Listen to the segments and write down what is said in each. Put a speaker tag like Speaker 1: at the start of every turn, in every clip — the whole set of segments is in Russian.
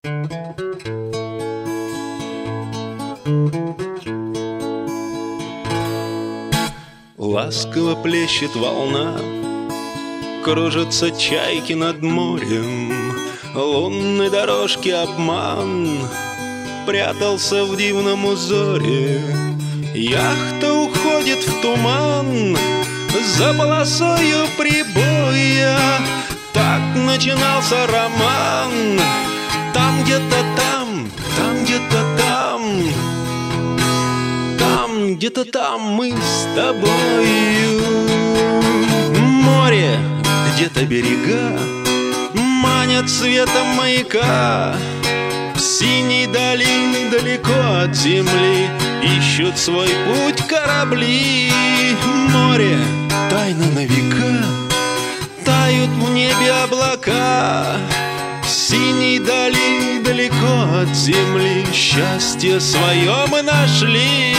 Speaker 1: Ласково плещет волна, кружатся чайки над морем. Лунной дорожки обман прятался в дивном узоре. Яхта уходит в туман за полосою прибоя. Так начинался роман. Там где-то там, там где-то там, там где-то там мы с тобою. Море, где-то берега манят светом маяка. В синей дали далеко от земли ищут свой путь корабли. Море, тайна на века, тают в небе облака. В синей дали далеко от земли счастье свое мы нашли.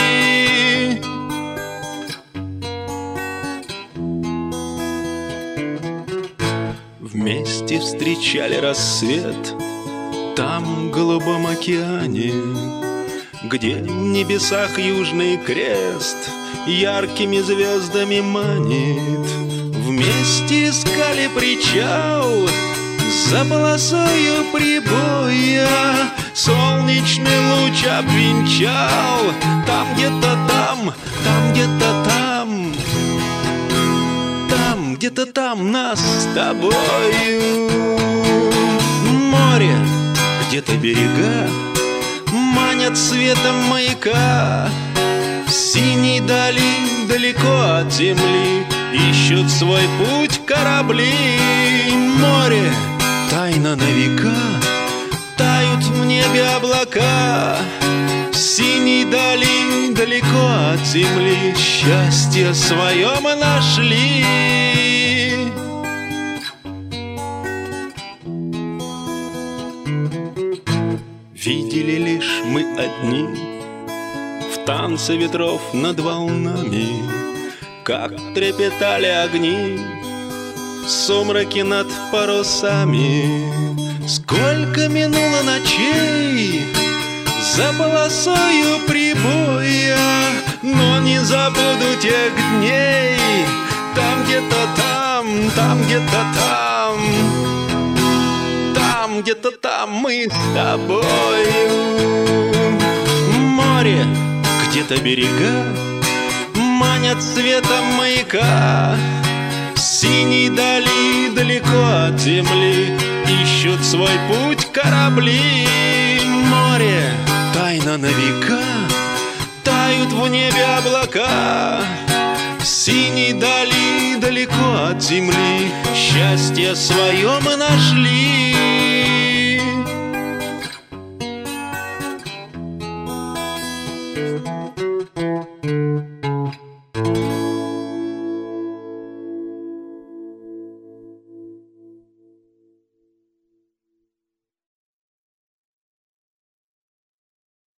Speaker 1: Вместе встречали рассвет там, в голубом океане, где в небесах южный крест яркими звездами манит. Вместе искали причал за полосою прибоя. Солнечный луч обвенчал. Там где-то там, там где-то там, там где-то там нас с тобою. Море, где-то берега манят светом маяка. В синей дали далеко от земли ищут свой путь корабли. Море, тайна на века, тают в небе облака. В синей дали далеко от земли счастье свое мы нашли. Видели лишь мы одни в танце ветров над волнами, как трепетали огни в сумраке над парусами. Сколько минуло ночей за полосою прибоя, но не забуду тех дней. Там где-то там, там где-то там, там где-то там мы с тобою. Море, где-то берега манят светом маяка. В синей дали далеко от земли ищут свой путь корабли. Море, тайна на века, тают в небе облака. В синей дали далеко от земли счастье свое мы нашли.